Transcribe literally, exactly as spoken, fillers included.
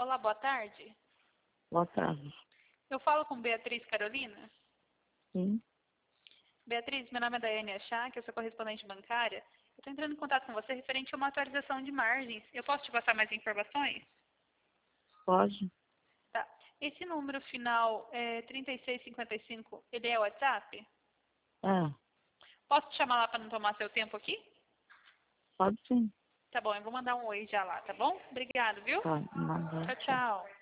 Olá, boa tarde. Boa tarde. Eu falo com Beatriz Carolina. Sim, Beatriz, meu nome é Daiane Achá, que eu sou correspondente bancária. Eu estou entrando em contato com você referente a uma atualização de margens. Eu posso te passar mais informações? pode? Tá. Esse número final é trinta e seis cinquenta e cinco, ele é o WhatsApp? É, Posso te chamar lá para não tomar seu tempo aqui? pode sim. Tá bom, eu vou mandar um oi já lá, tá bom? Obrigado, viu? Tá, manda, Tchau, tchau. tchau.